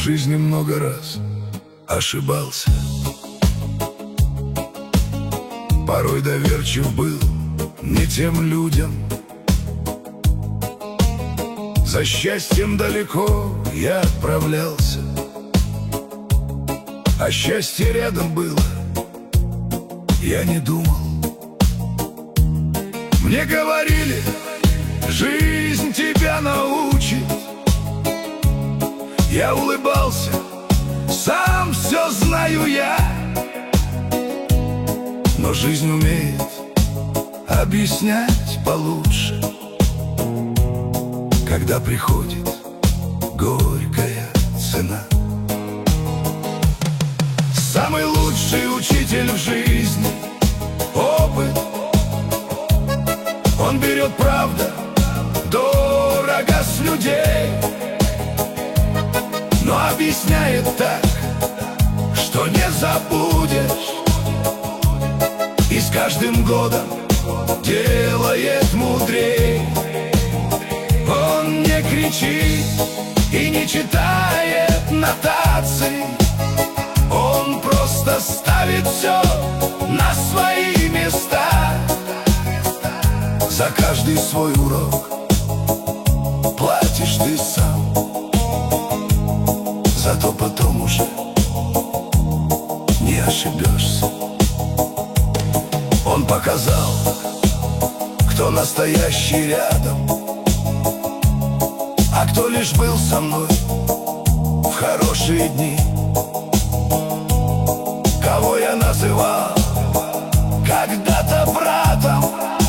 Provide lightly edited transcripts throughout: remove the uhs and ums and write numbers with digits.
жизни много раз ошибался. Порой доверчив был не тем людям. За счастьем далеко я отправлялся, а счастье рядом было, я не думал. Мне говорили, жизнь тебя научит. Я улыбался, сам все знаю я. Но жизнь умеет объяснять получше, когда приходит горькая цена. Самый лучший учитель в жизни — опыт. Он берет, правда, дорого с людей, но объясняет так, что не забудешь. И с каждым годом делает мудрей. Он не кричит и не читает нотаций. Он просто ставит все на свои места. За каждый свой урок платишь ты сам, зато потом уже не ошибешься. Он показал, кто настоящий рядом, а кто лишь был со мной в хорошие дни. Кого я называл когда-то братом,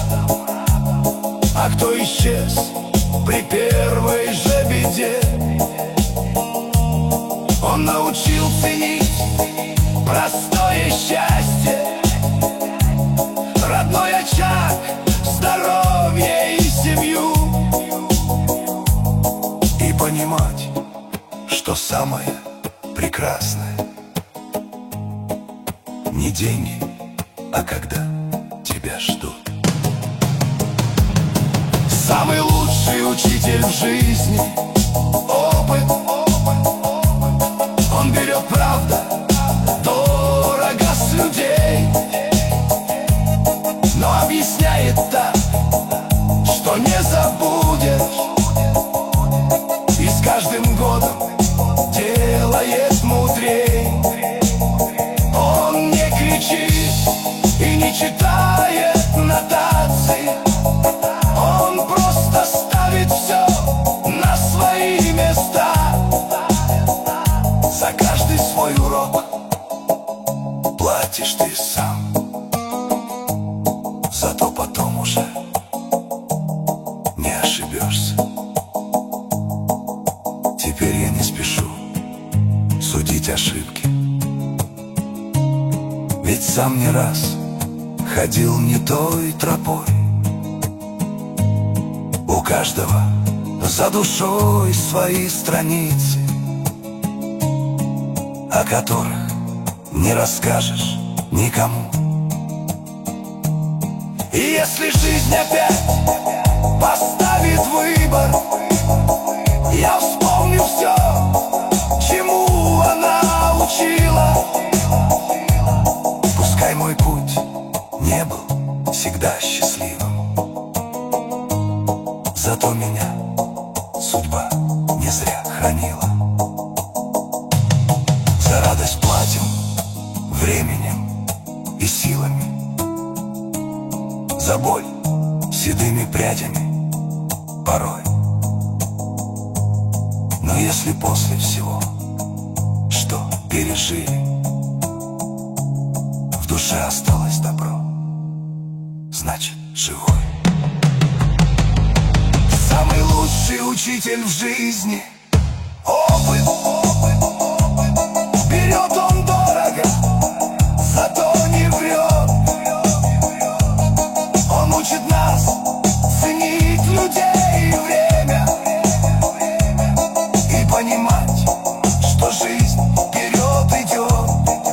а кто исчез при первой же беде. Он научил ценить простое счастье, родной очаг, здоровье и семью, и понимать, что самое прекрасное не деньги, а когда тебя ждут. Самый лучший учитель в жизни — опыт. Он берет, правда, дорого с людей, но объясняет так, что не забудешь. И с каждым годом делает мудрей. Он не кричит и не читает нотаций. Он просто ставит все на свои места. За каждый свой урок платишь ты сам, зато потом уже не ошибешься. Теперь я не спешу судить ошибки, ведь сам не раз ходил не той тропой. У каждого за душой свои страницы, о которых не расскажешь никому. И если жизнь опять поставит выбор, я вспомню все, чему она учила. Пускай мой путь не был всегда счастливым, зато меня судьба не зря хранила. За радость платим временем и силами, за боль седыми прядями порой. Но если после всего, что пережили, в душе осталось добро, значит живой. Самый лучший учитель в жизни — опыт. Берет он дорого, зато не врет. Он учит нас ценить людей и время, и понимать, что жизнь вперед идет.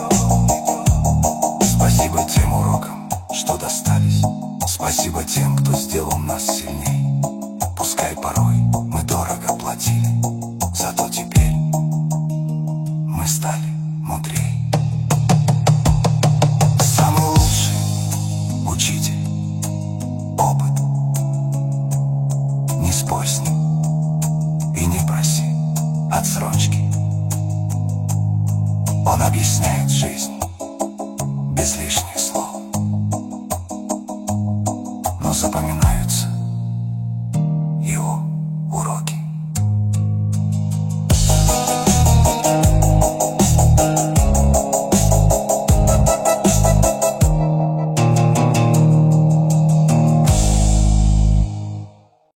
Спасибо тем урокам, что достались. Спасибо тем, кто сделал нас сильней. Пускай порой мы дорого платили. отсрочки. Он объясняет жизнь без лишних слов. Но запоминай,